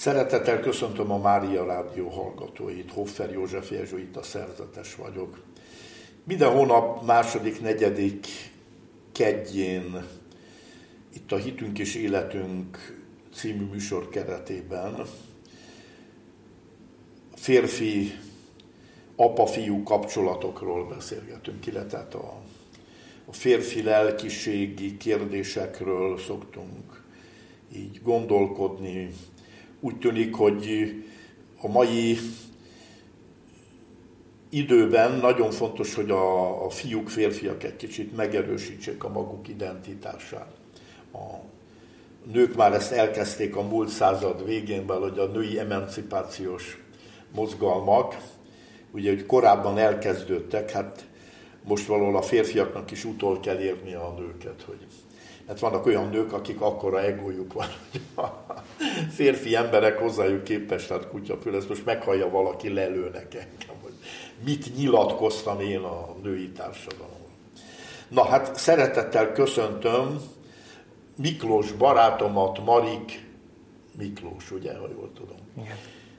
Szeretettel köszöntöm a Mária Rádió hallgatóit, Hoffer József jezsuita szerzetes vagyok. Minden hónap második, negyedik kedjén itt a Hitünk és Életünk című műsor keretében férfi apa-fiú kapcsolatokról beszélgetünk, illetve a férfi lelkiségi kérdésekről szoktunk így gondolkodni. Úgy tűnik, hogy a mai időben nagyon fontos, hogy a fiúk, férfiak egy kicsit megerősítsék a maguk identitását. A nők már ezt elkezdték a múlt század végén, hogy a női emancipációs mozgalmak, ugye, hogy korábban elkezdődtek, hát most valahol a férfiaknak is utol kell érni a nőket, hogy hát vannak olyan nők, akik akkora egójuk van, hogy a férfi emberek hozzájuk képest, hát kutyafül, ezt most meghallja valaki, lelőnek engem, hogy mit nyilatkoztam én a női társadalomban. Na hát szeretettel köszöntöm Miklós barátomat, Marik Miklós, ugye, ha jól tudom. Igen.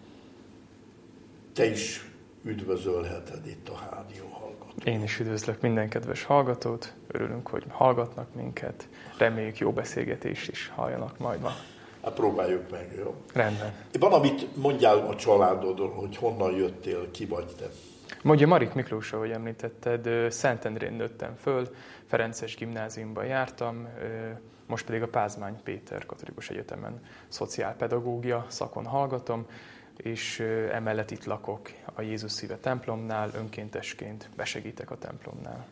Te is üdvözölheted itt a rádió hallgatót. Én is üdvözlök minden kedves hallgatót, örülünk, hogy hallgatnak minket, reméljük jó beszélgetést is halljanak majd ma. Hát próbáljuk meg, jó? Rendben. Van, amit mondjál a családodról, hogy honnan jöttél, ki vagy te? Mondja, Marik Miklós, ahogy említetted, Szentendrén nőttem föl, Ferences gimnáziumban jártam, most pedig a Pázmány Péter Katolikus Egyetemen szociálpedagógia szakon hallgatom, és emellett itt lakok a Jézus Szíve templomnál, önkéntesként besegítek a templomnál.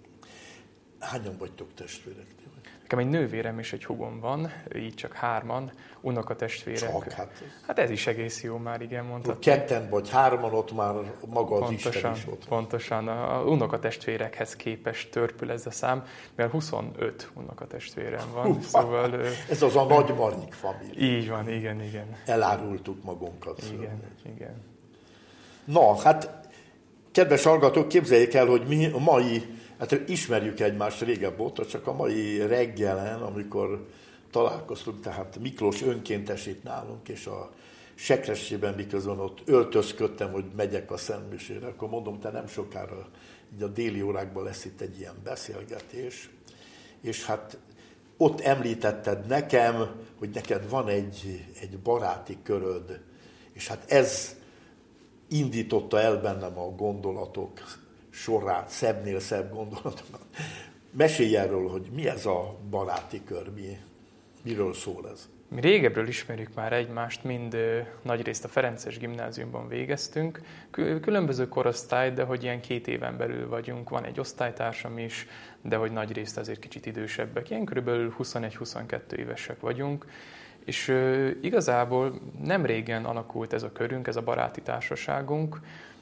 Hányan vagytok testvérek? Nekem egy nővérem és egy húgom van, így csak 3, unokatestvérek. Csak, hát ez is egész jó már, igen, mondhatni. 2 vagy 3 ott már maga az Isten is ott. Pontosan, a unokatestvérekhez képest törpül ez a szám, mert 25 unokatestvérem van. Szóval, ez az a nagy Marik família. Így van, igen. Elárultuk magunkat. Igen. Na, hát kedves hallgatók, képzeljék el, hogy mi a mai, hát ismerjük egymást régebb óta, csak a mai reggelen, amikor találkoztunk, tehát Miklós önkéntes itt nálunk, és a sekrestjében miközben ott öltözködtem, hogy megyek a szentmisére, akkor mondom, te nem sokára, így a déli órákban lesz itt egy ilyen beszélgetés, és hát ott említetted nekem, hogy neked van egy baráti köröd, és hát ez indította el bennem a gondolatok sorát, szebbnél szebb gondolatokat. Mesélj erről, hogy mi ez a baráti kör, miről szól ez? Mi régebbről ismerjük már egymást, mind nagyrészt a Ferences gimnáziumban végeztünk. Különböző korosztály, de hogy ilyen 2 éven belül vagyunk. Van egy osztálytársam is, de hogy nagyrészt azért kicsit idősebbek. Ilyen körülbelül 21-22 évesek vagyunk. És igazából nem régen alakult ez a körünk, ez a baráti társaságunk.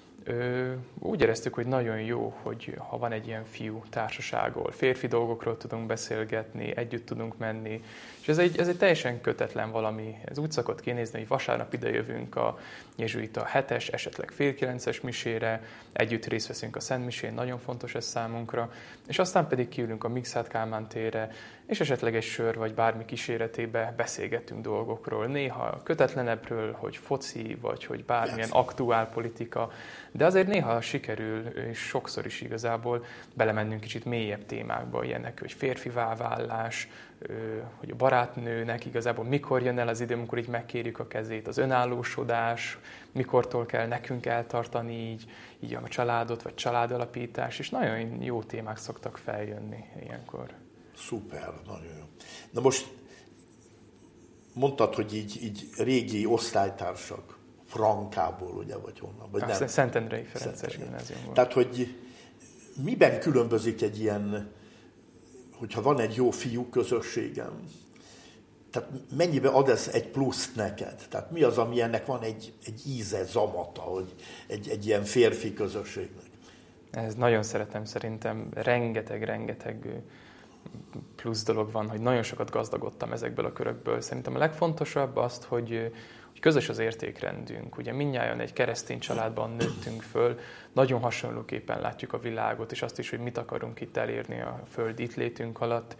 Úgy éreztük, hogy nagyon jó, hogy ha van egy ilyen fiú társaság, ahol férfi dolgokról tudunk beszélgetni, együtt tudunk menni, és ez egy teljesen kötetlen valami. Ez úgy szokott kinézni, hogy vasárnap ide jövünk a jezsuita 7-es, esetleg fél 9-es misére, együtt részt veszünk a Szent Misén, nagyon fontos ez számunkra, és aztán pedig kiülünk a Mikszáth Kálmán térre, és esetleg egy sör vagy bármi kíséretébe beszélgetünk dolgokról. Néha kötetlenebbről, hogy foci, vagy hogy bármilyen aktuál politika, de azért néha sikerül, és sokszor is igazából belemennünk kicsit mélyebb témákba, ilyenek, hogy férfivá válás, hogy a barátnőnek igazából mikor jön el az idő, amikor így megkérjük a kezét, az önállósodás, mikortól kell nekünk eltartani így a családot, vagy családalapítás, és nagyon jó témák szoktak feljönni ilyenkor. Szuper, nagyon jó. Na most mondtad, hogy így régi osztálytársak, Frankából, ugye, vagy honnan? Vagy nem? Szentendrei Ferences gimnáziumból. Tehát, hogy miben különbözik egy ilyen, hogyha van egy jó fiú közösségem, tehát mennyibe ad ez egy pluszt neked? Tehát mi az, ami ennek van egy íze, zamata, hogy egy ilyen férfi közösségnek? Ez nagyon szeretem, szerintem rengeteg plusz dolog van, hogy nagyon sokat gazdagodtam ezekből a körökből. Szerintem a legfontosabb azt, hogy közös az értékrendünk. Ugye mindnyájan egy keresztény családban nőttünk föl, nagyon hasonlóképpen látjuk a világot, és azt is, hogy mit akarunk itt elérni a földi itt létünk alatt.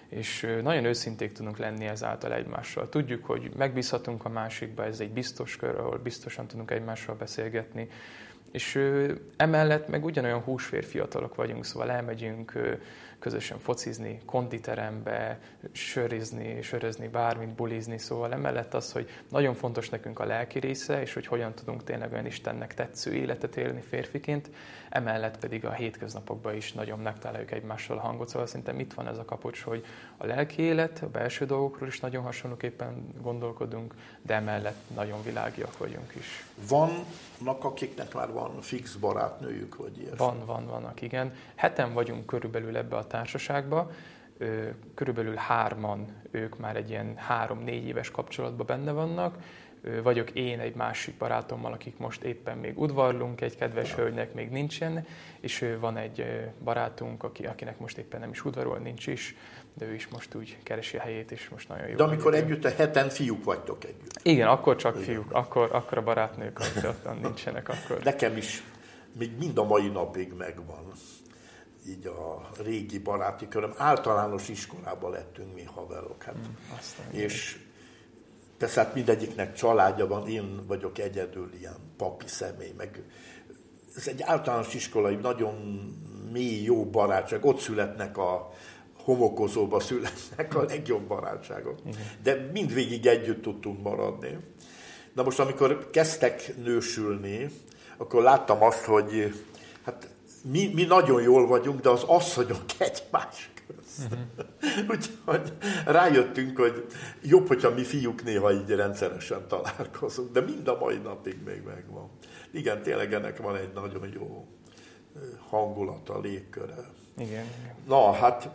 és nagyon őszinték tudunk lenni ezáltal egymással. Tudjuk, hogy megbízhatunk a másikba, ez egy biztos kör, ahol biztosan tudunk egymással beszélgetni, és emellett meg ugyanolyan húsvér fiatalok vagyunk, szóval elmegyünk közösen focizni, konditerembe, sörözni, bármit, bulizni, szóval emellett az, hogy nagyon fontos nekünk a lelki része, és hogy hogyan tudunk tényleg olyan Istennek tetsző életet élni férfiként, emellett pedig a hétköznapokban is nagyon megtaláljuk egymással a hangot, szóval szerintem itt van ez a kapocs, hogy a lelki élet, a belső dolgokról is nagyon hasonlóképpen gondolkodunk, de emellett nagyon világiak vagyunk is. Vannak, akiknek már van fix barátnőjük, vagy ilyesmi? Vannak, igen. 7-en vagyunk körülbelül ebbe a társaságba, körülbelül 3-an ők már egy ilyen 3-4 éves kapcsolatban benne vannak. Vagyok én egy másik barátommal, akik most éppen még udvarlunk, egy kedves hölgynek még nincsen, és van egy barátunk, akinek most éppen nem is udvarol, nincs is, de ő is most úgy keresi a helyét, és most nagyon jó. De amikor együtt a 7-en fiúk vagytok együtt. Igen, akkor csak fiúk, akkor a barátnők nincsenek akkor. Nekem is még mind a mai napig megvan így a régi baráti köröm. Általános iskolában lettünk mi haverok. Hát. És persze hát mindegyiknek családja van, én vagyok egyedül ilyen papi személy, meg ez egy általános iskolai nagyon mély, jó barátság. Ott születnek a homokozóba születnek a legjobb barátságok. De mindvégig együtt tudtunk maradni. Na most, amikor kezdtek nősülni, akkor láttam azt, hogy hát mi nagyon jól vagyunk, de az asszonyok egymás közt. Úgyhogy rájöttünk, hogy jobb, hogyha mi fiúk néha így rendszeresen találkozunk, de mind a mai napig még megvan. Igen, tényleg ennek van egy nagyon jó hangulata, légköre. Igen. Na, hát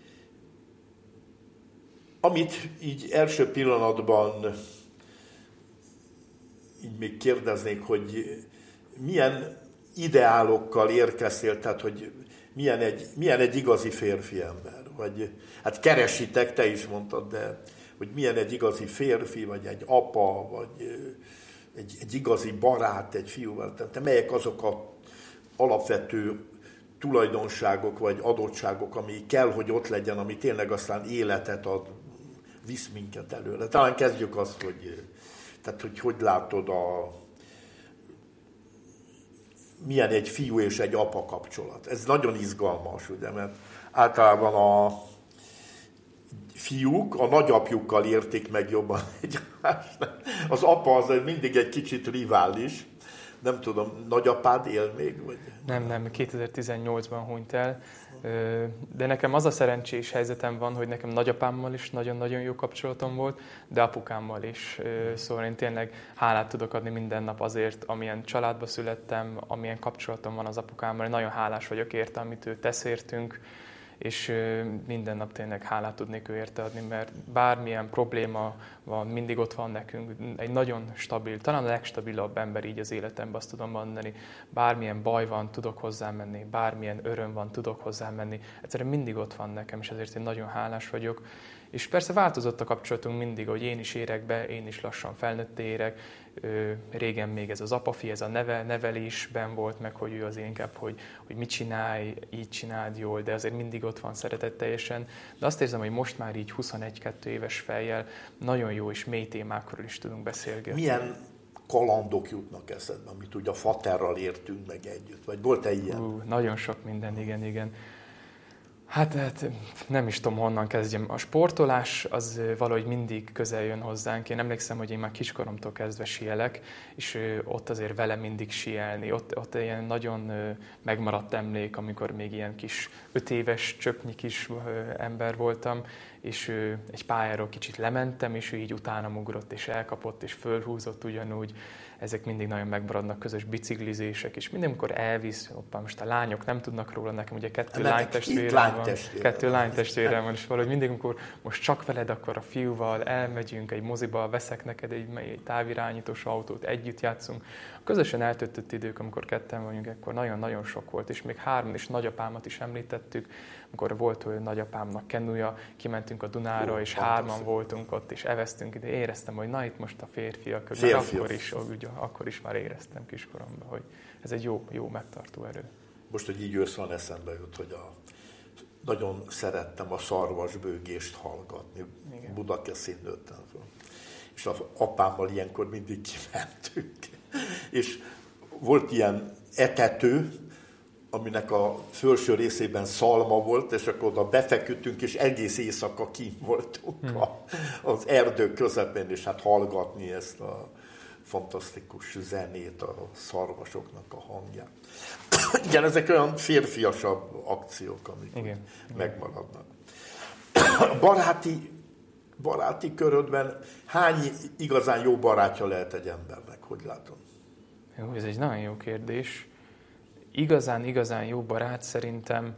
amit így első pillanatban így még kérdeznék, hogy milyen ideálokkal érkeztél, tehát hogy milyen egy igazi férfi ember, vagy hát keresitek, te is mondtad, de hogy milyen egy igazi férfi, vagy egy apa, vagy egy igazi barát, egy fiúval, tehát melyek azok az alapvető tulajdonságok, vagy adottságok, ami kell, hogy ott legyen, ami tényleg aztán életet ad, visz minket előre. Talán kezdjük azt, hogy látod milyen egy fiú és egy apa kapcsolat. Ez nagyon izgalmas, ugye, mert általában a fiúk a nagyapjukkal érték meg jobban egymást. Az apa az mindig egy kicsit rivális. Nem tudom, nagyapád él még? Vagy? Nem, 2018-ban hunyt el. De nekem az a szerencsés helyzetem van, hogy nekem nagyapámmal is nagyon-nagyon jó kapcsolatom volt, de apukámmal is. Szóval én tényleg hálát tudok adni minden nap azért, amilyen családba születtem, amilyen kapcsolatom van az apukámmal. Én nagyon hálás vagyok érte, amit ő tesz értünk, és minden nap tényleg hálát tudnék ő érte adni, mert bármilyen probléma van, mindig ott van nekünk. Egy nagyon stabil, talán a legstabilabb ember így az életemben, azt tudom mondani. Bármilyen baj van, tudok hozzá menni, bármilyen öröm van, tudok hozzá menni. Egyszerűen mindig ott van nekem, és ezért én nagyon hálás vagyok. És persze változott a kapcsolatunk mindig, hogy én is érek be, én is lassan felnőtté érek. Régen még ez az apafi, ez a nevelésben volt meg, hogy ő az inkább, hogy mit csinálj, így csináld jól, de azért mindig ott van szeretetteljesen. De azt érzem, hogy most már így 21-2 éves fejjel nagyon jó és mély témákról is tudunk beszélgetni. Milyen kalandok jutnak eszedbe, amit ugye a faterral értünk meg együtt? Vagy volt-e ilyen? Nagyon sok minden, igen. Hát nem is tudom, honnan kezdjem. A sportolás az valahogy mindig közel jön hozzánk. Én emlékszem, hogy én már kiskoromtól kezdve síelek, és ott azért vele mindig síelni. Ott ilyen nagyon megmaradt emlék, amikor még ilyen kis 5 éves csöpnyi kis ember voltam, és egy pályáról kicsit lementem, és ő így utánam ugrott, és elkapott, és fölhúzott ugyanúgy. Ezek mindig nagyon megmaradnak, közös biciklizések, és mindenkor elvisz, most a lányok nem tudnak róla, nekem ugye 2 lánytestvérem van, és valahogy mindig, amikor most csak veled, akkor a fiúval elmegyünk egy moziba, veszek neked egy távirányítós autót, együtt játszunk. Közösen eltöltött idők, amikor ketten vagyunk, akkor nagyon-nagyon sok volt, és még 3 és nagyapámat is említettük, amikor volt olyan nagyapámnak kenúja, kimentünk a Dunára, és 3-an voltunk ott, és eveztünk ide. Éreztem, hogy na itt most a férfiak, akkor is már éreztem kiskoromban, hogy ez egy jó megtartó erő. Most, hogy így ősz van, eszembe jut, hogy nagyon szerettem a szarvasbőgést hallgatni. Igen. Budakeszin nőttem föl. És az apámmal ilyenkor mindig kimentünk. És volt ilyen etető, aminek a felső részében szalma volt, és akkor oda befeküdtünk, és egész éjszaka kint voltunk az erdő közepén, és hát hallgatni ezt a fantasztikus zenét, a szarvasoknak a hangját. Igen, ezek olyan férfiasabb akciók, amik igen. megmaradnak. Baráti körödben hány igazán jó barátja lehet egy embernek? Hogy látom? Jó, ez egy nagyon jó kérdés. Igazán jó barát szerintem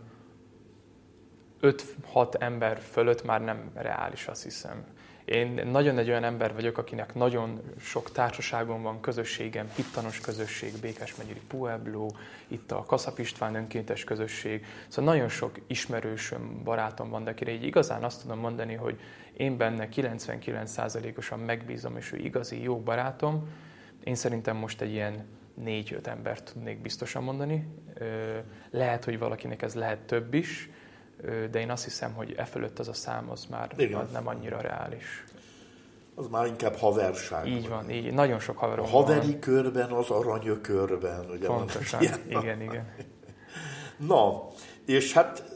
5-6 ember fölött már nem reális, azt hiszem. Én nagyon egy olyan ember vagyok, akinek nagyon sok társaságom van, közösségem, hittanos közösség, Békásmegyeri Pueblo, itt a Kaszap István önkéntes közösség. Szóval nagyon sok ismerősöm, barátom van, de akire így igazán azt tudom mondani, hogy én benne 99%-osan megbízom, és ő igazi jó barátom. Én szerintem most egy ilyen 4-5 embert tudnék biztosan mondani. Lehet, hogy valakinek ez lehet több is, de én azt hiszem, hogy e fölött az a szám az már nem annyira reális. Az már inkább haverság. Így van, így. Nagyon sok haverom van. A haveri körben, az aranyökörben. Ugye pontosan, igen. Na, és hát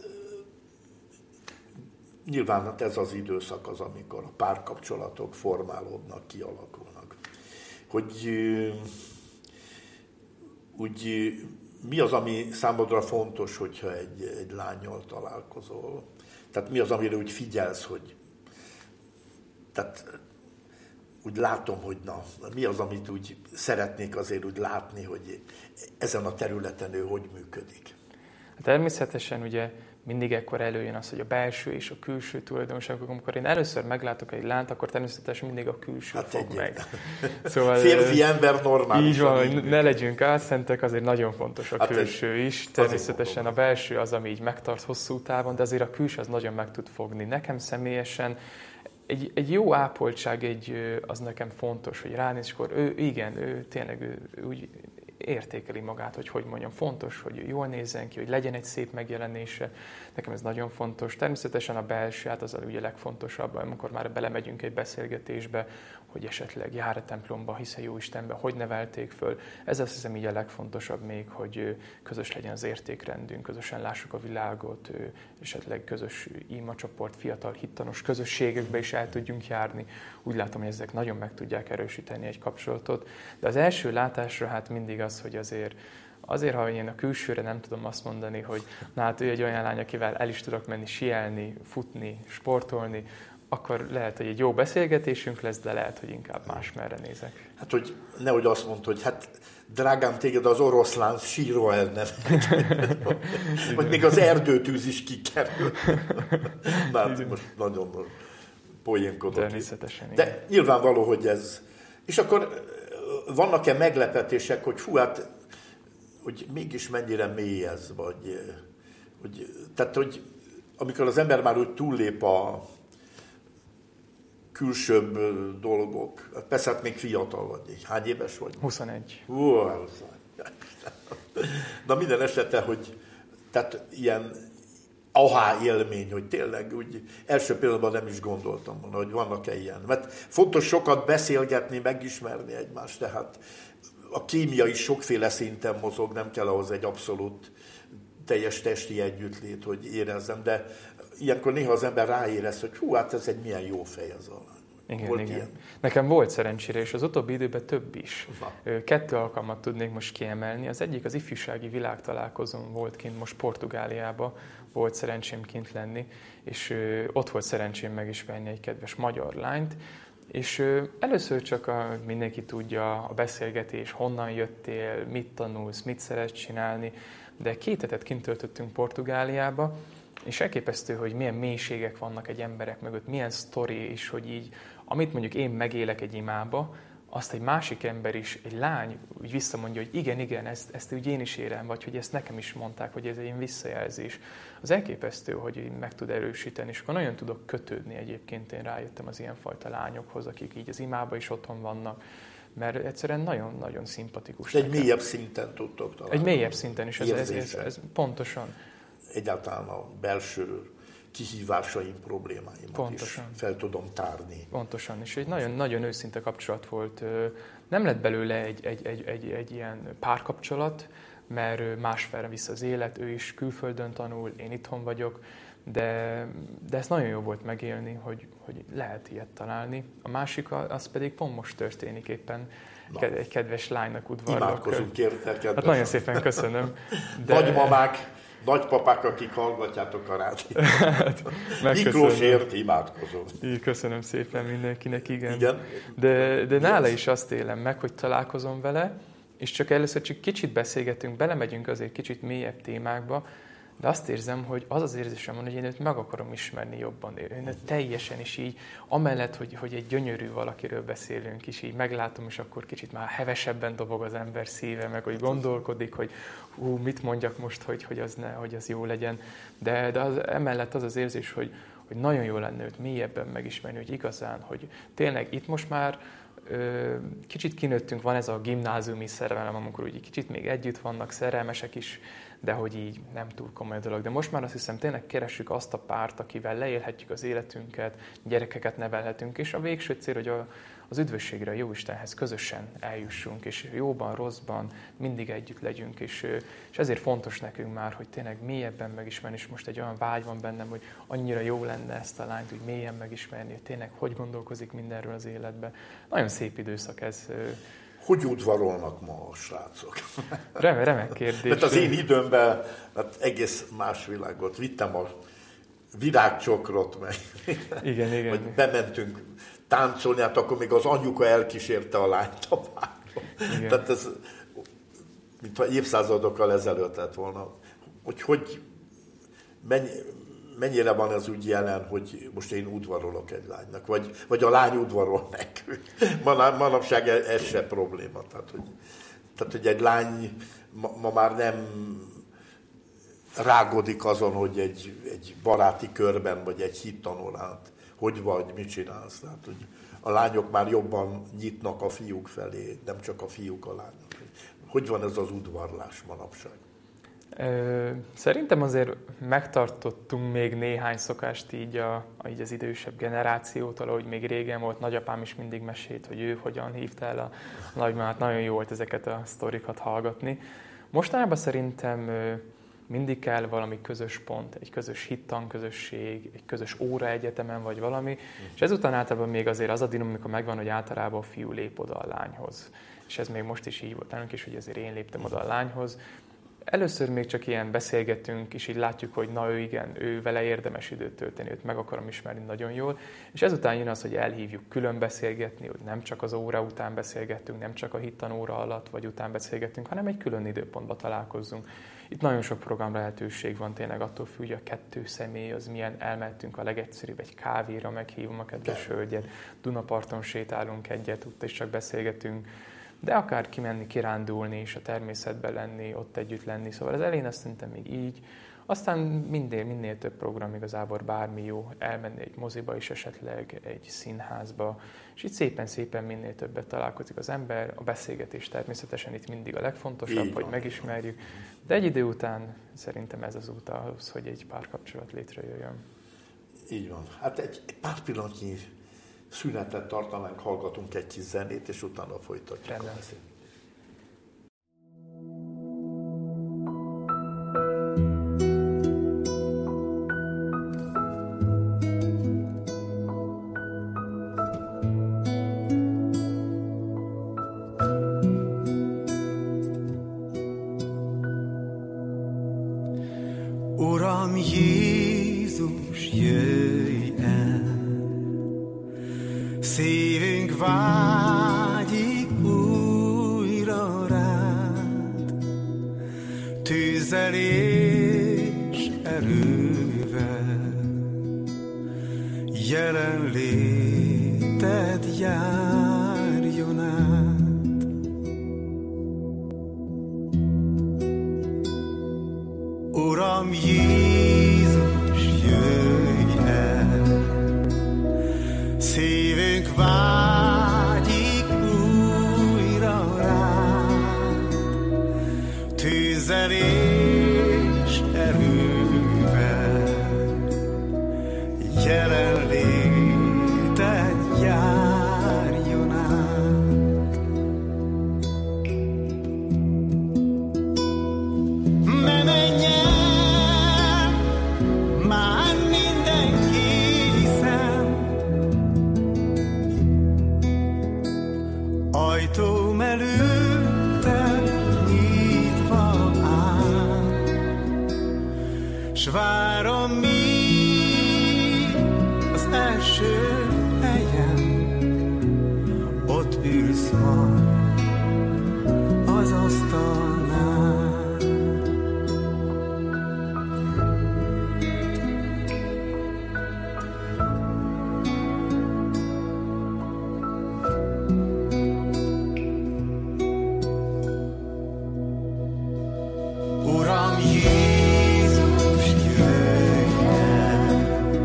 nyilván hát ez az időszak az, amikor a párkapcsolatok formálódnak, kialakulnak. Hogy úgy mi az, ami számodra fontos, hogyha egy lánnyal találkozol? Tehát mi az, amire úgy figyelsz, hogy... Tehát úgy látom, hogy mi az, amit úgy szeretnék azért úgy látni, hogy ezen a területen ő hogy működik? Természetesen ugye mindig ekkor előjön az, hogy a belső és a külső tulajdonságok. Amikor én először meglátok egy lányt, akkor természetesen mindig a külső fog meg. Szóval, férfi ember normális. Így van, hogy ne legyünk álszentek, azért nagyon fontos a külső is. Természetesen a belső az, ami így megtart hosszú távon, de azért a külső az nagyon meg tud fogni. Nekem személyesen egy jó ápoltság, az nekem fontos, hogy ránéz, és akkor ő tényleg úgy értékeli magát, hogy mondjam, fontos, hogy jól nézzen ki, hogy legyen egy szép megjelenése. Nekem ez nagyon fontos. Természetesen a belső, hát az ugye legfontosabb, amikor már belemegyünk egy beszélgetésbe, hogy esetleg jár a templomba, hisz-e jó Istenbe, hogy nevelték föl. Ez azt hiszem így a legfontosabb még, hogy közös legyen az értékrendünk, közösen lássuk a világot, esetleg közös imacsoport, fiatal hittanos közösségekbe is el tudjunk járni. Úgy látom, hogy ezek nagyon meg tudják erősíteni egy kapcsolatot. De az első látásra hát mindig az, hogy azért, ha én a külsőre nem tudom azt mondani, hogy na hát ő egy olyan lány, akivel el is tudok menni, síelni, futni, sportolni, akkor lehet, hogy egy jó beszélgetésünk lesz, de lehet, hogy inkább másmerre nézek. Hát, hogy nehogy azt mondta, hogy hát drágám, téged az oroszlán sírva elnevet. Vagy még az erdőtűz is kikerül. Már most nagyon poénkodok. Természetesen. De nyilvánvaló, hogy ez... És akkor vannak-e meglepetések, hogy hát, hogy mégis mennyire mély ez, tehát, hogy amikor az ember már úgy túllép a külsőbb dolgok. Persze, hát még fiatal vagy. Hány éves vagy? 21. Na minden esetre, hogy tehát ilyen ahá élmény, hogy tényleg úgy első pillanatban nem is gondoltam volna, hogy vannak-e ilyen. Mert fontos sokat beszélgetni, megismerni egymást, tehát a kémia is sokféle szinten mozog, nem kell ahhoz egy abszolút teljes testi együttlét, hogy érezzem, de ilyenkor néha az ember ráérez, hogy hát ez egy milyen jó fej az a lány. Igen. Ilyen? Nekem volt szerencsére, és az utóbbi időben több is. 2 alkalmat tudnék most kiemelni. Az egyik az ifjúsági világtalálkozón volt kint, most Portugáliába volt szerencsém kint lenni, és ott volt szerencsém megismerni egy kedves magyar lányt, és először csak mindenki tudja a beszélgetés, honnan jöttél, mit tanulsz, mit szeretsz csinálni, de 2 hetet kint töltöttünk Portugáliába, és elképesztő, hogy milyen mélységek vannak egy emberek mögött, milyen sztori is, hogy így, amit mondjuk én megélek egy imába, azt egy másik ember is, egy lány úgy visszamondja, hogy igen, ezt úgy én is érem, vagy hogy ezt nekem is mondták, hogy ez egy visszajelzés. Az elképesztő, hogy meg tud erősíteni, és akkor nagyon tudok kötődni egyébként, én rájöttem az ilyenfajta lányokhoz, akik így az imába is otthon vannak, mert egyszerűen nagyon-nagyon szimpatikus. Egy mélyebb szinten tudtok találni. Egy mélyebb szinten is, ez pontosan. egyáltalán a belső kihívásaim, problémáimat Pontosan. is fel tudom tárni. Pontosan, és egy nagyon őszinte kapcsolat volt. Nem lett belőle egy ilyen párkapcsolat, mert másfelé visz az élet, ő is külföldön tanul, én itthon vagyok, de ez nagyon jó volt megélni, hogy lehet ilyet találni. A másik, az pedig pont most történik éppen. Egy kedves lánynak udvarlok. Imádkozunk érte, kedves. Hát nagyon szépen köszönöm. Nagymamák, nagypapák, akik hallgatjátok a rádiót. Miklósért imádkozom. Köszönöm szépen mindenkinek, igen. De nála is azt élem meg, hogy találkozom vele, és csak először kicsit beszélgetünk, belemegyünk azért kicsit mélyebb témákba, de azt érzem, hogy az érzésem van, hogy én őt meg akarom ismerni jobban. Én teljesen is így, amellett, hogy egy gyönyörű valakiről beszélünk is, így meglátom, és akkor kicsit már hevesebben dobog az ember szíve, meg hogy gondolkodik, hogy mit mondjak most, hogy az jó legyen. De emellett az érzés, hogy nagyon jó lenne őt mélyebben megismerni, hogy igazán, hogy tényleg itt most már kicsit kinőttünk, van ez a gimnáziumi szerelem, amikor úgy kicsit még együtt vannak, szerelmesek is, de hogy így nem túl komoly dolog. De most már azt hiszem, tényleg keressük azt a párt, akivel leélhetjük az életünket, gyerekeket nevelhetünk, és a végső cél, hogy az üdvösségre, a Jóistenhez közösen eljussunk, és jóban, rosszban mindig együtt legyünk, és ezért fontos nekünk már, hogy tényleg mélyebben megismerni, és most egy olyan vágy van bennem, hogy annyira jó lenne ezt a lányt, hogy mélyen megismerni, hogy tényleg hogy gondolkozik mindenről az életben. Nagyon szép időszak ez. Hogy udvarolnak ma a srácok? Remek kérdés. Mert az én időmben hát egész más világot vittem, a virágcsokrot meg. Igen. Vagy bementünk táncolni, hát akkor még az anyuka elkísérte a lányt a párba. Tehát ez, mintha évszázadokkal ezelőtt lett volna. Hogy mennyire van ez úgy jelen, hogy most én udvarolok egy lánynak, vagy a lány udvarol nekünk. Manapság ez se probléma. Tehát, hogy egy lány ma már nem rágodik azon, hogy egy baráti körben, vagy egy hittanórát hogy vagy, mit csinálsz. Tehát, hogy a lányok már jobban nyitnak a fiúk felé, nem csak a fiúk a lányok. Hogy van ez az udvarlás manapság? Szerintem azért megtartottunk még néhány szokást így az idősebb generációtól, ahogy még régen volt, nagyapám is mindig mesélt, hogy ő hogyan hívta el a nagymamát. Nagyon jó volt ezeket a sztorikat hallgatni. Mostanában szerintem mindig kell valami közös pont, egy közös hittanközösség, egy közös óra egyetemen vagy valami, és ezután általában még azért az a dinamika megvan, hogy általában a fiú lép oda a lányhoz. És ez még most is így volt nálunk is, hogy azért én léptem oda a lányhoz. Először még csak ilyen beszélgetünk, és így látjuk, hogy na ő vele érdemes időt tölteni, őt meg akarom ismerni nagyon jól. És ezután jön az, hogy elhívjuk külön beszélgetni, hogy nem csak az óra után beszélgettünk, nem csak a hittanóra alatt vagy után beszélgettünk, hanem egy külön időpontban találkozzunk. Itt nagyon sok program lehetőség van tényleg, attól függ, hogy a 2 személy az milyen, elmentünk a legegyszerűbb egy kávéra, meghívom a kedves hölgyet, Dunaparton sétálunk egyet, ott is csak beszélgetünk, de akár kimenni, kirándulni és a természetben lenni, ott együtt lenni. Szóval az elején azt szerintem még így. Aztán minél több program igazából bármi jó, elmenni egy moziba is esetleg, egy színházba, és itt szépen minél többet találkozik az ember. A beszélgetés természetesen itt mindig a legfontosabb, hogy megismerjük. De egy idő után szerintem ez az út ahhoz, hogy egy párkapcsolat létrejöjjön. Így van. Hát egy pár pillanatnyi szünetet tartanánk, hallgatunk egy kis zenét, és utána folytatjuk a beszélgetést. Uram Jézus, jöjj el! Szívünk vágyik újra rád, tűzzel és erővel, jelenléted járjon át. Uram Jézus, jöjj el! Szívünk vágyik Ajtóm előtte nyitva áll, s várom, míg az első helyen ott ülsz majd az asztalnál. Uram Jézus, jöjj el,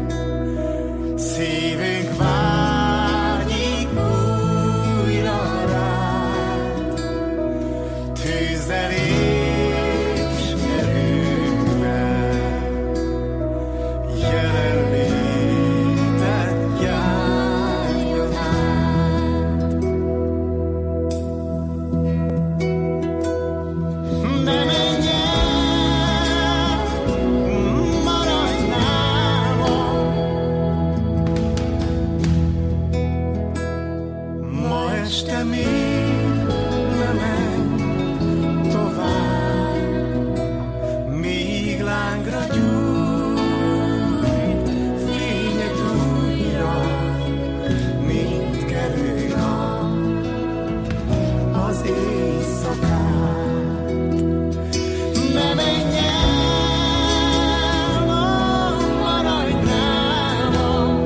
szívünk vágyik újra rád, tűzzel és erővel, jelenléted járjon át. Ne menj el, maradj nálam, ma este még ne menj tovább, míg lángra gyújt fényed újra, mint kelő nap az éjszakát. Ne menj el, maradj nálam,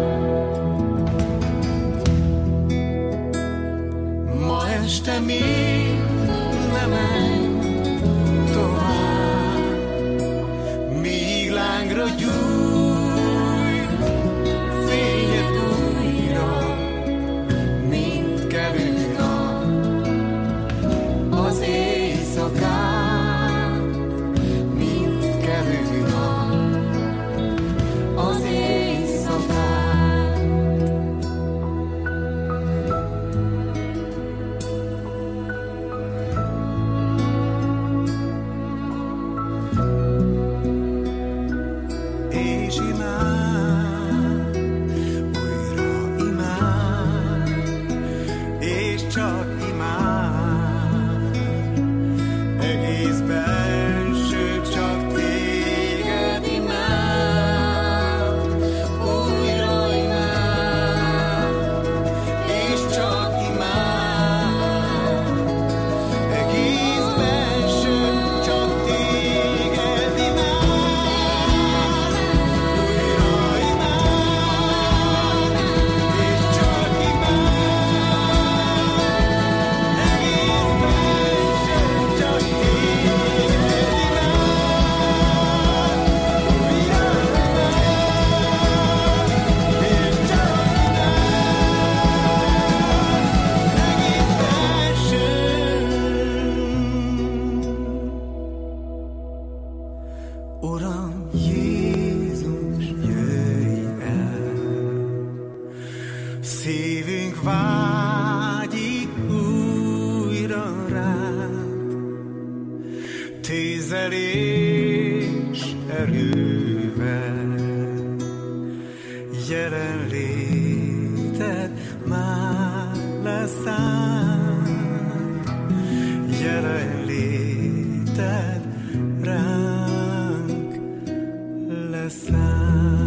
ma este még ne menj tovább, míg lángra gyújt fényed újra, mint kelő nap az éjszakán, mint kelő nap az éjszakán. És imád, újra imád, és csak imád, egész belső csak téged imád, újra imád, és csak imád, egész belső csak téged imád, újra imád, és csak imád, egész belső csak téged Uram Jézus, jöjj el, szívünk vágyik újra rád, tűzzel és erővel, jelenléted már leszáll, jelenléted ránk leszáll.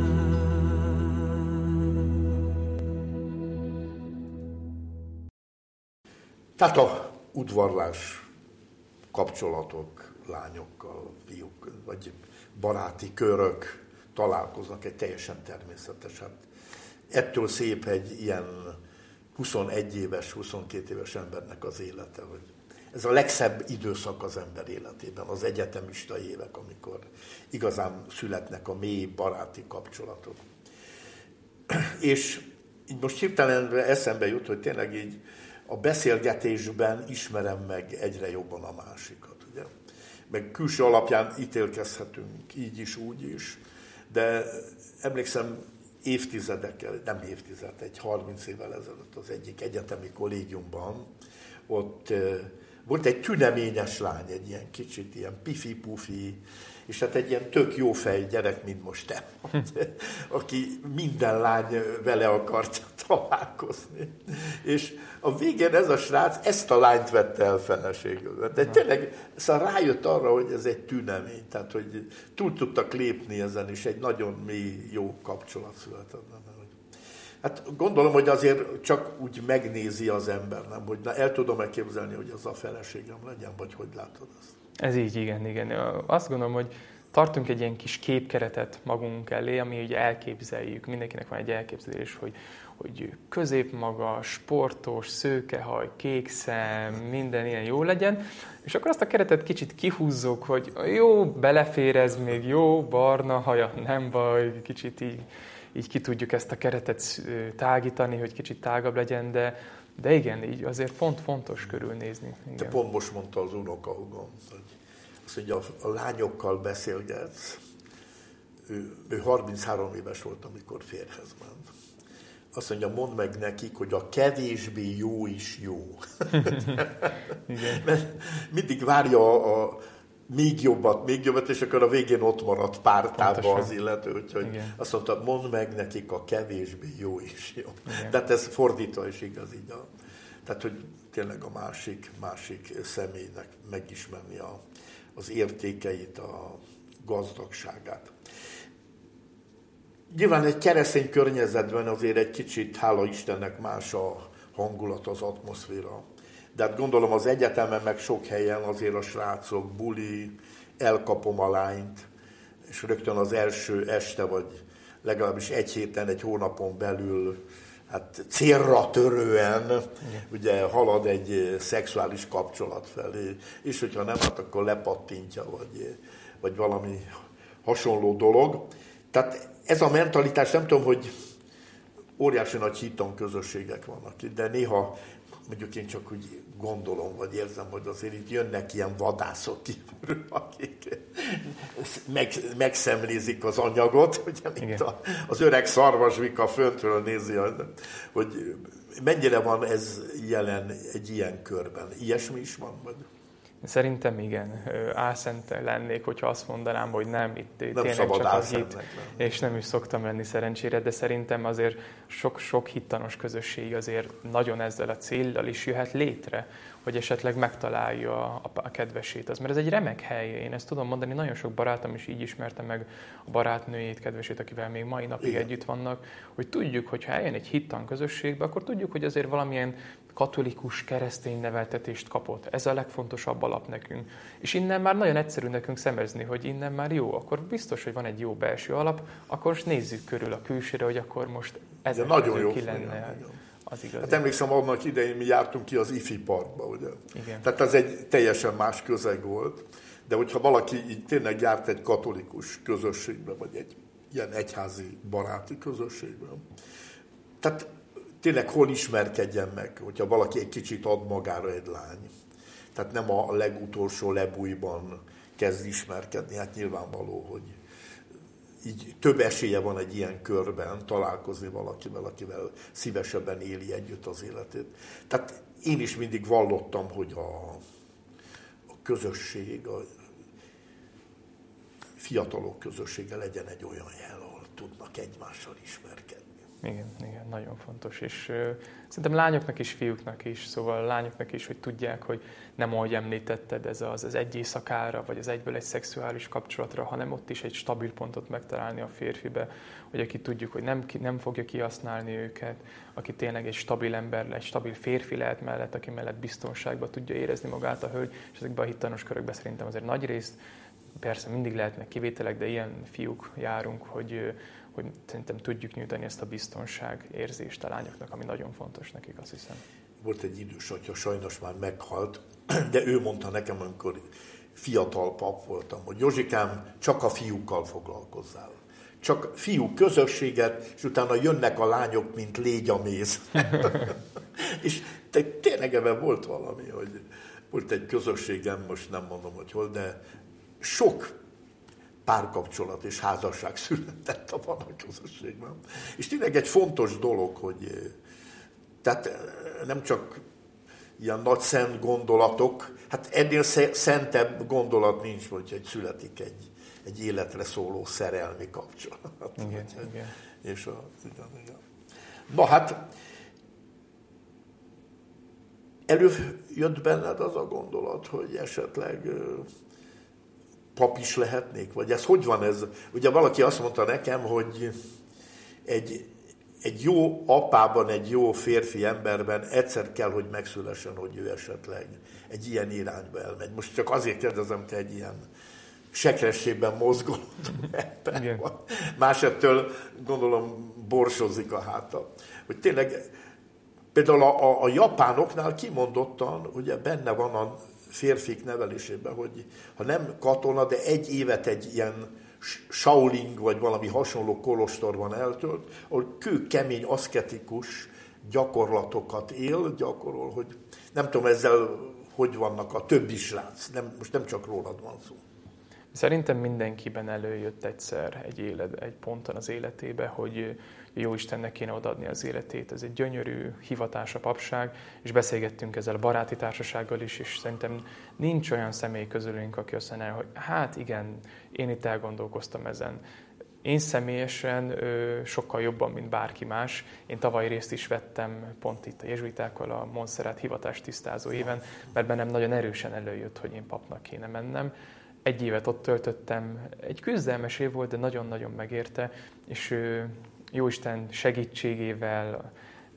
Tehát a udvarlás, kapcsolatok lányokkal, fiúk, vagy baráti körök találkoznak, egy teljesen természetes. Hát ettől szép egy ilyen 21 éves, 22 éves embernek az élete, hogy ez a legszebb időszak az ember életében, az egyetemista évek, amikor igazán születnek a mély baráti kapcsolatok. És így most hirtelen eszembe jut, hogy tényleg így a beszélgetésben ismerem meg egyre jobban a másikat, ugye? Meg külső alapján ítélkezhetünk, így is, úgy is, de emlékszem évtizedekkel, nem évtized, egy 30 évvel ezelőtt az egyik egyetemi kollégiumban, ott Volt egy tüneményes lány, egy ilyen kicsit ilyen pifi-pufi, és hát egy ilyen tök jó fej gyerek, mint most te, aki minden lány vele akart találkozni. És a végén ez a srác ezt a lányt vette el feleségül. De tényleg szóval rájött arra, hogy ez egy tünemény, tehát hogy túl tudtak lépni ezen, és egy nagyon mély, jó kapcsolat született. Hát gondolom, hogy azért csak úgy megnézi az ember, nem? Hogy el tudom-e képzelni, hogy az a feleségem legyen, vagy hogy látod ezt? Ez így, igen. Azt gondolom, hogy tartunk egy ilyen kis képkeretet magunk elé, ami ugye elképzeljük. Mindenkinek van egy elképzelés, hogy középmagas, sportos, szőkehaj, kék szem, minden ilyen jó legyen. És akkor azt a keretet kicsit kihúzzuk, hogy jó, belefér ez még, jó, barna haja, nem baj, kicsit így ki tudjuk ezt a keretet tágítani, hogy kicsit tágabb legyen, de igen, így azért fontos körülnézni. Igen. Te pont most mondta az unokahúgom, hogy a lányokkal beszélgetsz. Ő 33 éves volt, amikor férjhez ment. Azt mondja, mondd meg nekik, hogy a kevésbé jó is jó. Igen. Mert mindig várja a még jobbat, és akkor a végén ott maradt pártában az illető, úgyhogy azt mondta, mondd meg nekik, a kevésbé jó is jó. Igen. Tehát ez fordítva is igaz így. Tehát, hogy tényleg a másik személynek megismerni az értékeit, a gazdagságát. Nyilván egy keresztény környezetben azért egy kicsit, hála Istennek, más a hangulat, az atmoszféra. De hát gondolom az egyetemen, meg sok helyen azért a srácok, buli, elkapom a lányt, és rögtön az első este, vagy legalábbis egy héten, egy hónapon belül, hát célra törően ugye halad egy szexuális kapcsolat felé, és hogyha nem, hát akkor lepattintja, vagy valami hasonló dolog. Tehát ez a mentalitás, nem tudom, hogy óriási nagy hiton közösségek vannak itt, de néha mondjuk én csak úgy gondolom, vagy érzem, hogy azért itt jönnek ilyen vadászok kívülről, akik megszemlézik az anyagot, ugye, mint az öreg szarvasvika föntről nézi, hogy mennyire van ez jelen egy ilyen körben. Ilyesmi is van? Vagy? Szerintem igen. Álszent lennék, hogyha azt mondanám, hogy nem, itt tényleg csak a hit, és nem is szoktam lenni szerencsére, de szerintem azért sok hittanos közösség azért nagyon ezzel a céllal is jöhet létre, hogy esetleg megtalálja a kedvesét. Mert ez egy remek hely, én ezt tudom mondani, nagyon sok barátom is így ismerte meg a barátnőjét, kedvesét, akivel még mai napig együtt vannak, hogy tudjuk, hogy ha eljön egy hittan közösségbe, akkor tudjuk, hogy azért valamilyen katolikus, keresztény neveltetést kapott. Ez a legfontosabb alap nekünk. És innen már nagyon egyszerű nekünk szemezni, hogy innen már jó, akkor biztos, hogy van egy jó belső alap, akkor most nézzük körül a külsőre, hogy akkor most ez nagyon jó ki lenne az igazi. Hát emlékszem, annak idején mi jártunk ki az IFI parkba, ugye? Igen. Tehát ez egy teljesen más közeg volt, de hogyha valaki így tényleg járt egy katolikus közösségbe, vagy egy ilyen egyházi baráti közösségben, tehát tényleg hol ismerkedjen meg, hogyha valaki egy kicsit ad magára egy lány. Tehát nem a legutolsó lebújban kezd ismerkedni, hát nyilvánvaló, hogy így több esélye van egy ilyen körben találkozni valakivel, akivel szívesebben éli együtt az életét. Tehát én is mindig vallottam, hogy a közösség, a fiatalok közössége legyen egy olyan hely, ahol tudnak egymással ismerkedni. Igen, nagyon fontos. És szerintem lányoknak is, fiúknak is, szóval lányoknak is, hogy tudják, hogy nem ahogy említetted, ez az egy éjszakára, vagy az egyből egy szexuális kapcsolatra, hanem ott is egy stabil pontot megtalálni a férfibe, hogy aki tudjuk, hogy nem fogja kihasználni őket, aki tényleg egy stabil ember, egy stabil férfi lehet mellett, aki mellett biztonságban tudja érezni magát a hölgy, és ezekben a hittanos körökben szerintem azért nagy részt, persze mindig lehetnek kivételek, de ilyen fiúk járunk, hogy szerintem tudjuk nyújtani ezt a biztonságérzést a lányoknak, ami nagyon fontos nekik, azt hiszem. Volt egy idős atya, sajnos már meghalt, de ő mondta nekem, amikor fiatal pap voltam, hogy Józsikám, csak a fiúkkal foglalkozzál. Csak fiú közösséget, és utána jönnek a lányok, mint légy a méz. És tényleg ebben volt valami, hogy volt egy közösségem, most nem mondom, hogy hol, de sok párkapcsolat és házasság született abban a közösségben. És tényleg egy fontos dolog, hogy tehát nem csak ilyen nagy szent gondolatok. Hát ennél szentebb gondolat nincs, hogy születik egy életre szóló szerelmi kapcsolat. Igen. És igen. Na hát, előjött benned az a gondolat, hogy esetleg pap is lehetnék? Vagy ez hogy van ez? Ugye valaki azt mondta nekem, hogy egy jó apában, egy jó férfi emberben egyszer kell, hogy megszülessen, hogy ő esetleg egy ilyen irányba elmegy. Most csak azért kérdezem, te egy ilyen sekressében mozgolod. Másettől gondolom borsozik a háta. Hogy tényleg például a japánoknál kimondottan, ugye benne van a férfik nevelésében, hogy ha nem katona, de egy évet egy ilyen Shaolin vagy valami hasonló kolostorban eltölt, ahol kőkemény, aszketikus gyakorlatokat gyakorol, hogy nem tudom ezzel hogy vannak a többi srác, most nem csak rólad van szó. Szerintem mindenkiben előjött egyszer egy ponton az életébe, hogy Jóistennek kéne odaadni az életét. Ez egy gyönyörű hivatás a papság, és beszélgettünk ezzel a baráti társasággal is, és szerintem nincs olyan személy közülünk, aki azt mondaná, hogy hát igen, én itt elgondolkoztam ezen. Én személyesen sokkal jobban, mint bárki más. Én tavaly részt is vettem pont itt a jezsuitákkal a Montserrat hivatás tisztázó éven, mert bennem nagyon erősen előjött, hogy én papnak kéne mennem. Egy évet ott töltöttem, egy küzdelmes év volt, de nagyon-nagyon megérte, és Jóisten segítségével,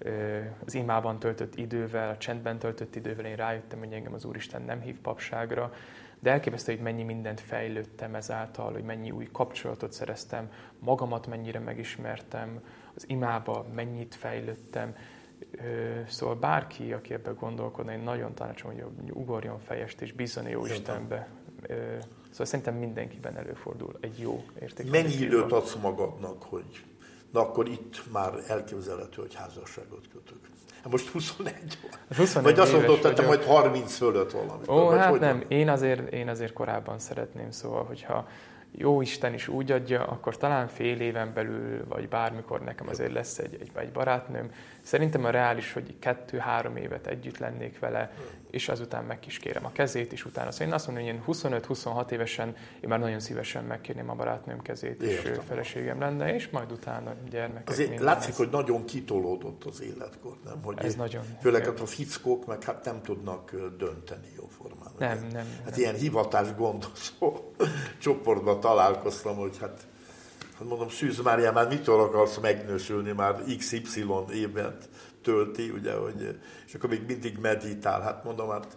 az imában töltött idővel, a csendben töltött idővel én rájöttem, hogy engem az Úristen nem hív papságra, de elképesztő, hogy mennyi mindent fejlődtem ezáltal, hogy mennyi új kapcsolatot szereztem, magamat mennyire megismertem, az imába mennyit fejlődtem. Szóval bárki, aki ebben gondolkodna, én nagyon tanácsolom, hogy ugorjon fejest és bízzon Jóistenbe. Szóval szerintem mindenkiben előfordul egy jó értékelés. Mennyi időt adsz magadnak, hogy na akkor itt már elképzelhető, hogy házasságot kötök? Most 21 van. Vagy azt mondod, hogy majd 30 fölött valamikor. Hát nem, én azért korábban szeretném, szóval, hogyha jó Isten is úgy adja, akkor talán fél éven belül, vagy bármikor nekem azért lesz egy barátnőm. Szerintem a reális, hogy 2-3 évet együtt lennék vele, és azután megkísérem a kezét, és utána. Szóval én azt mondom, hogy én 25-26 évesen én már nagyon szívesen megkérném a barátnőm kezét, és feleségem lenne, és majd utána gyermekek. Azért látszik, hogy nagyon kitolódott az életkor, nem? Hogy ez nagyon. Főleg a fickók meg hát nem tudnak dönteni jóformán. Nem. Hát ilyen hivatás gondozó csoportban találkoztam, hogy hát mondom, Szűz Mária, már mitől akarsz megnősülni, már XY évet tölti, ugye, és akkor még mindig meditál. Hát mondom, hát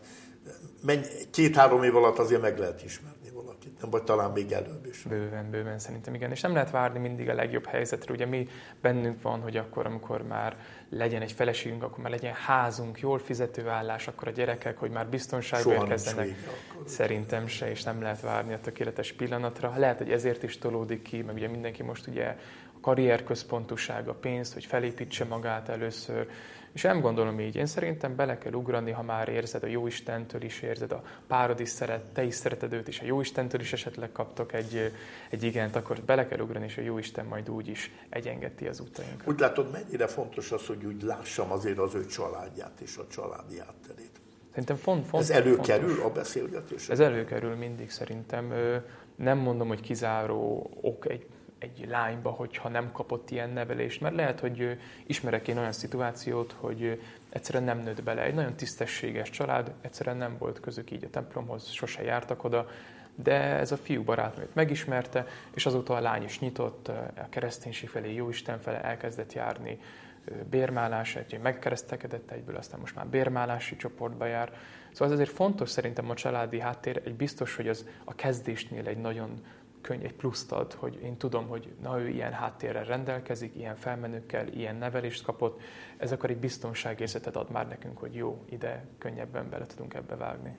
2-3 év alatt azért meg lehet ismerni valakit, nem, vagy talán még előbb is. Bőven szerintem igen, és nem lehet várni mindig a legjobb helyzetre. Ugye mi bennünk van, hogy akkor, amikor már legyen egy feleségünk, akkor már legyen házunk, jól fizető állás, akkor a gyerekek, hogy már biztonságba érkezzenek. Szerintem se, és nem lehet várni a tökéletes pillanatra. Lehet, hogy ezért is tolódik ki, meg ugye mindenki most ugye a karrierközpontúság, a pénzt, hogy felépítse magát először. És nem gondolom így. Én szerintem bele kell ugrani, ha már érzed a Jóistentől is, érzed a párod is szeret, te is szereted őt, és a Jóistentől is esetleg kaptok egy igent, akkor bele kell ugrani, és a Jóisten majd úgy is egyengeti az utainkat. Úgy látod, mennyire fontos az, hogy úgy lássam azért az ő családját és a családi hátterét. Szerintem ez előkerül a beszélgetésben? Ez előkerül mindig szerintem. Nem mondom, hogy kizáró ok egy lányba, hogyha nem kapott ilyen nevelést, mert lehet, hogy ismerek én olyan szituációt, hogy egyszerűen nem nőtt bele. Egy nagyon tisztességes család, egyszerűen nem volt közük így a templomhoz, sose jártak oda, de ez a fiú barátnőt megismerte, és azóta a lány is nyitott a kereszténység felé, Jóisten felé, elkezdett járni bérmálását, megkeresztelkedett egyből, aztán most már bérmálási csoportba jár. Szóval ez azért fontos szerintem a családi háttér, egy biztos, hogy az a kezdésnél egy nagyon egy pluszt ad, hogy én tudom, hogy na, ő ilyen háttérrel rendelkezik, ilyen felmenőkkel, ilyen nevelést kapott, ez akkor egy biztonságérzetet ad már nekünk, hogy jó, ide könnyebben bele tudunk ebbe vágni.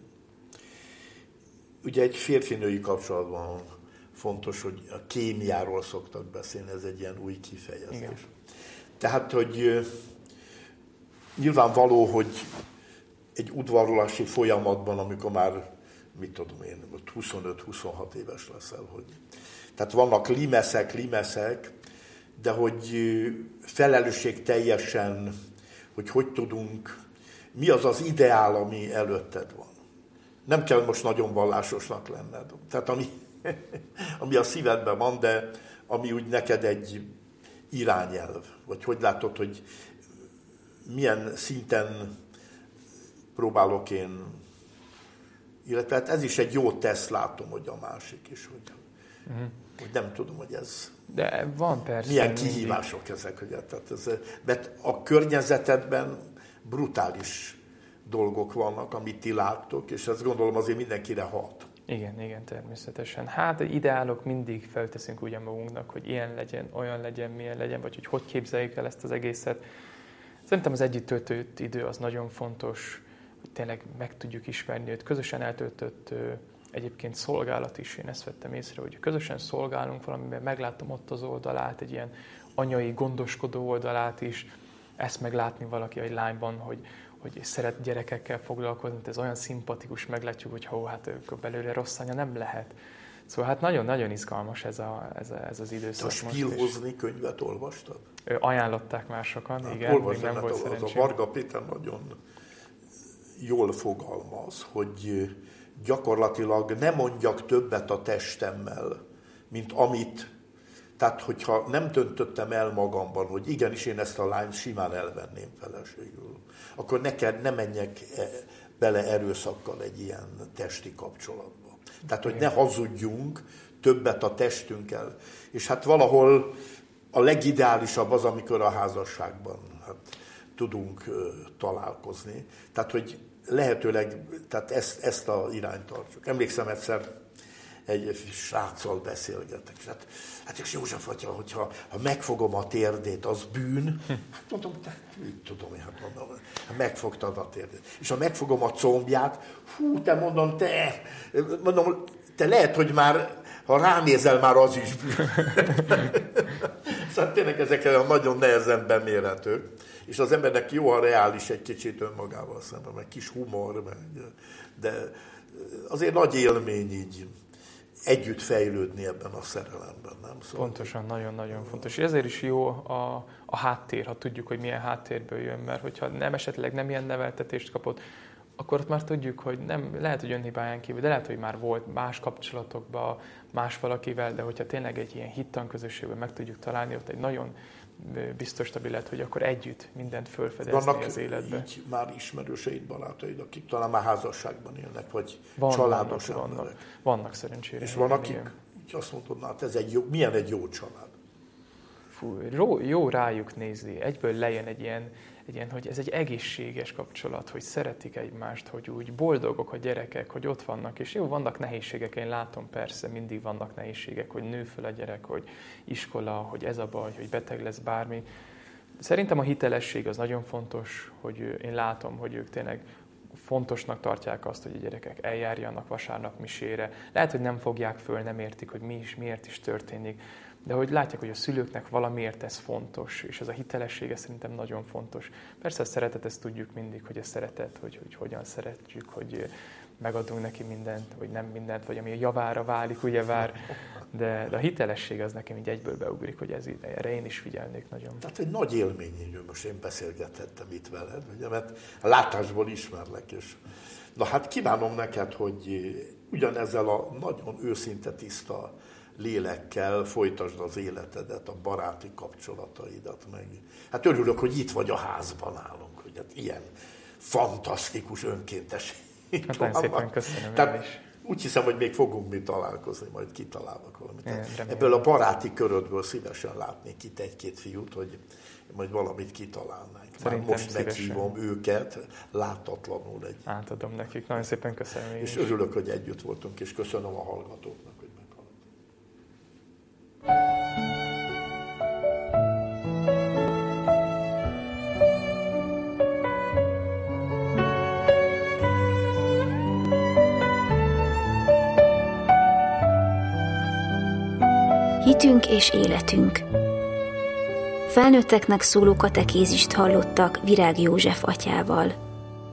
Ugye egy férfi-női kapcsolatban fontos, hogy a kémiáról szoktak beszélni, ez egy ilyen új kifejezés. Igen. Tehát, hogy nyilvánvaló, hogy egy udvarlási folyamatban, amikor már mit tudom én, 25-26 éves leszel, hogy... Tehát vannak limeszek, de hogy felelősség teljesen, hogy tudunk mi az az ideál, ami előtted van. Nem kell most nagyon vallásosnak lenned. Tehát ami a szívedben van, de ami úgy neked egy irányelv. Vagy hogy látod, hogy milyen szinten próbálok én, illetve hát ez is egy jó teszt, látom, hogy a másik is, hogy nem tudom, hogy ez... De van persze. Milyen kihívások ezek, hogy tehát de a környezetedben brutális dolgok vannak, amit ti láttok, és ezt gondolom azért mindenkire hat. Igen, természetesen. Hát ideálok mindig felteszünk ugye magunknak, hogy ilyen legyen, olyan legyen, milyen legyen, vagy hogy képzeljük el ezt az egészet. Szerintem az együtt töltött idő az nagyon fontos, hogy tényleg meg tudjuk ismerni őt. Közösen eltöltött egyébként szolgálat is, én ezt vettem észre, hogy közösen szolgálunk valamiben, megláttam ott az oldalát, egy ilyen anyai, gondoskodó oldalát is, ezt meglátni valaki egy lányban, hogy szeret gyerekekkel foglalkozni, ez olyan szimpatikus, meglátjuk, hogy hát belőle rossz anya nem lehet. Szóval hát nagyon-nagyon izgalmas ez az időszak. A Spielhozni könyvet olvastad? Ajánlották már sokan, igen. Olvasd, nem volt szerencsém. A Varga Péter nagyon jól fogalmaz, hogy gyakorlatilag ne mondjak többet a testemmel, mint amit. Tehát, hogyha nem döntöttem el magamban, hogy igenis én ezt a lányt simán elvenném feleségül, akkor ne menjek bele erőszakkal egy ilyen testi kapcsolatba. Tehát, hogy ne hazudjunk többet a testünkkel. És hát valahol a legideálisabb az, amikor a házasságban tudunk találkozni. Tehát, hogy lehetőleg tehát ezt a irányt tartsuk. Emlékszem egyszer, egy sráccal beszélgetek. Hát és József atya, hogyha megfogom a térdét, az bűn? Hát mondom, mit tudom én, hát megfogtad a térdét. És ha megfogom a combját, mondom, te lehet, hogy már, ha ránézel, már az is bűn. Szóval tényleg ezek nagyon nehezen bemérhetők. És az embernek jó, ha reális egy kicsit önmagával szemben, meg kis humor, de azért nagy élmény így együtt fejlődni ebben a szerelemben, nem? Szóval pontosan, nagyon-nagyon fontos. És ezért is jó a háttér, ha tudjuk, hogy milyen háttérből jön, mert hogyha esetleg nem ilyen neveltetést kapott, akkor ott már tudjuk, hogy nem, lehet, hogy önhibáján kívül, de lehet, hogy már volt más kapcsolatokban, más valakivel, de hogyha tényleg egy ilyen hittanközösségben meg tudjuk találni, ott egy nagyon biztos stabilet, hogy akkor együtt mindent fölfedezni az életbe. Vannak így már ismerőseid, barátaid, akik talán már házasságban élnek, vagy családos emberek? Vannak szerencsére. És van, akik így azt mondod, hát ez milyen egy jó család? Fú, jó rájuk nézni. Egyből lejön egy ilyen, hogy ez egy egészséges kapcsolat, hogy szeretik egymást, hogy úgy boldogok a gyerekek, hogy ott vannak, és jó, vannak nehézségek, én látom persze, mindig vannak nehézségek, hogy nő föl a gyerek, hogy iskola, hogy ez a baj, hogy beteg lesz bármi. Szerintem a hitelesség az nagyon fontos, hogy én látom, hogy ők tényleg fontosnak tartják azt, hogy a gyerekek eljárjanak vasárnap misére. Lehet, hogy nem fogják föl, nem értik, hogy miért is történik, de hogy látják, hogy a szülőknek valamiért ez fontos, és ez a hitelessége szerintem nagyon fontos. Persze a szeretet, ezt tudjuk mindig, hogy a szeretet, hogy hogyan szeretjük, hogy megadunk neki mindent, vagy nem mindent, vagy ami a javára válik, ugye vár, de a hitelesség az nekem így egyből beugrik, hogy erre én is figyelnék nagyon. Tehát egy nagy élmény, hogy most én beszélgethettem itt veled, ugye, mert a látásból ismerlek, és na hát kívánom neked, hogy ugyanezzel a nagyon őszinte, tiszta lélekkel folytasd az életedet, a baráti kapcsolataidat meg. Hát örülök, hogy itt vagy a házban állunk, hogy hát ilyen fantasztikus önkéntes. Hát nagyon szépen köszönöm. Tehát úgy hiszem, hogy még fogunk mi találkozni, majd kitalálok valamit. Ebből a baráti körödből szívesen látnék itt egy-két fiút, hogy majd valamit kitalálnánk. Már most meghívom őket látatlanul egy. Átadom nekik. Nagyon szépen köszönöm. És örülök, hogy együtt voltunk, és köszönöm a hallgatóknak, hogy meghallgattak. Hitünk és életünk. Felnőtteknek szóló katekézist hallottak Virág József atyával.